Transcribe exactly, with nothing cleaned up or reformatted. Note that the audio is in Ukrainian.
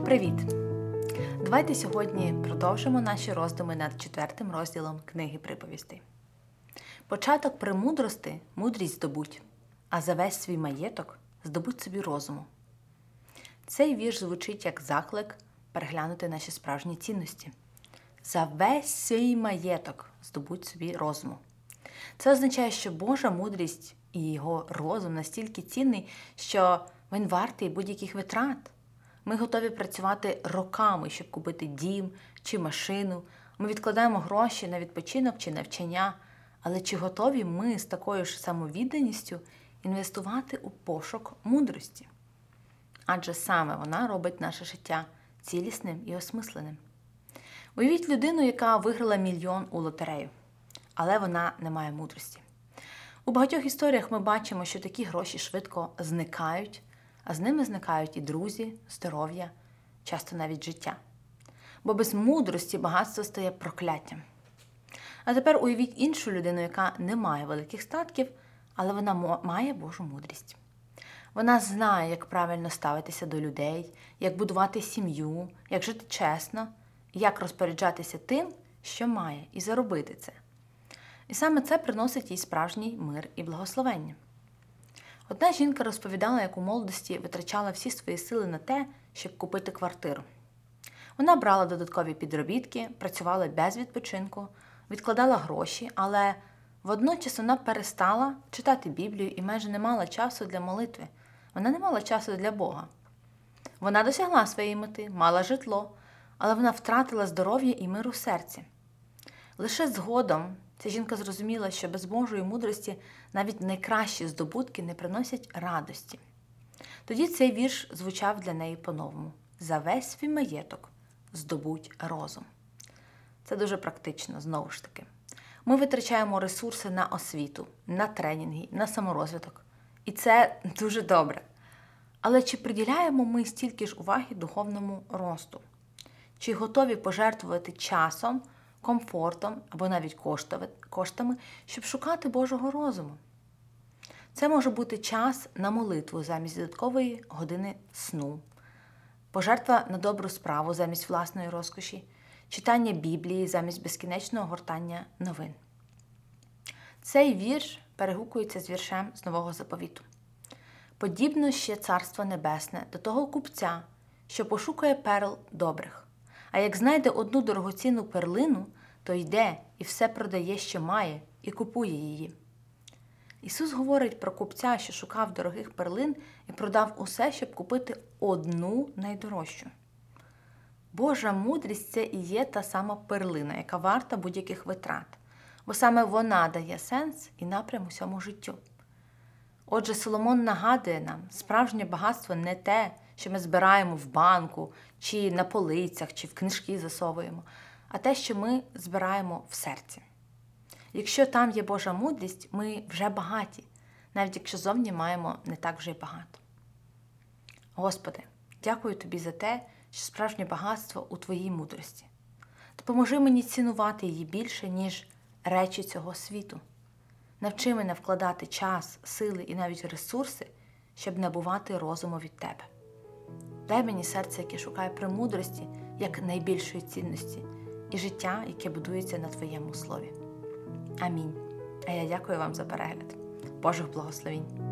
Привіт! Давайте сьогодні продовжимо наші роздуми над четвертим розділом книги приповістей. Початок премудрости – мудрість здобуть, а за весь свій маєток здобудь собі розуму. Цей вірш звучить як заклик переглянути наші справжні цінності. За весь свій маєток здобудь собі розуму. Це означає, що Божа мудрість і його розум настільки цінний, що він вартий будь-яких витрат. Ми готові працювати роками, щоб купити дім чи машину. Ми відкладаємо гроші на відпочинок чи навчання. Але чи готові ми з такою ж самовідданістю інвестувати у пошук мудрості? Адже саме вона робить наше життя цілісним і осмисленим. Уявіть людину, яка виграла мільйон у лотерею, але вона не має мудрості. У багатьох історіях ми бачимо, що такі гроші швидко зникають, а з ними зникають і друзі, здоров'я, часто навіть життя. Бо без мудрості багатство стає прокляттям. А тепер уявіть іншу людину, яка не має великих статків, але вона має Божу мудрість. Вона знає, як правильно ставитися до людей, як будувати сім'ю, як жити чесно, як розпоряджатися тим, що має, і заробити це. І саме це приносить їй справжній мир і благословення. Одна жінка розповідала, як у молодості витрачала всі свої сили на те, щоб купити квартиру. Вона брала додаткові підробітки, працювала без відпочинку, відкладала гроші, але водночас вона перестала читати Біблію і майже не мала часу для молитви. Вона не мала часу для Бога. Вона досягла своєї мети, мала житло, але вона втратила здоров'я і мир у серці. Лише згодом ця жінка зрозуміла, що без Божої мудрості навіть найкращі здобутки не приносять радості. Тоді цей вірш звучав для неї по-новому. За весь свій маєток здобудь розум. Це дуже практично, знову ж таки. Ми витрачаємо ресурси на освіту, на тренінги, на саморозвиток. І це дуже добре. Але чи приділяємо ми стільки ж уваги духовному росту? Чи готові пожертвувати часом, комфортом або навіть коштами, щоб шукати Божого розуму? Це може бути час на молитву замість додаткової години сну, пожертва на добру справу замість власної розкоші, читання Біблії замість безкінечного гортання новин. Цей вірш перегукується з віршем з Нового Заповіту. «Подібно ще Царство Небесне до того купця, що пошукує перл добрих. А як знайде одну дорогоцінну перлину, то йде і все продає, що має, і купує її». Ісус говорить про купця, що шукав дорогих перлин і продав усе, щоб купити одну найдорожчу. Божа мудрість – це і є та сама перлина, яка варта будь-яких витрат, бо саме вона дає сенс і напрям усьому життю. Отже, Соломон нагадує нам, справжнє багатство не те, що ми збираємо в банку, чи на полицях, чи в книжки засовуємо, а те, що ми збираємо в серці. Якщо там є Божа мудрість, ми вже багаті, навіть якщо зовні маємо не так вже й багато. Господи, дякую Тобі за те, що справжнє багатство у Твоїй мудрості. Допоможи мені цінувати її більше, ніж речі цього світу. Навчи мене вкладати час, сили і навіть ресурси, щоб набувати розуму від Тебе. Дай мені серце, яке шукає премудрості, як найбільшої цінності, і життя, яке будується на Твоєму слові. Амінь. А я дякую вам за перегляд. Божих благословінь.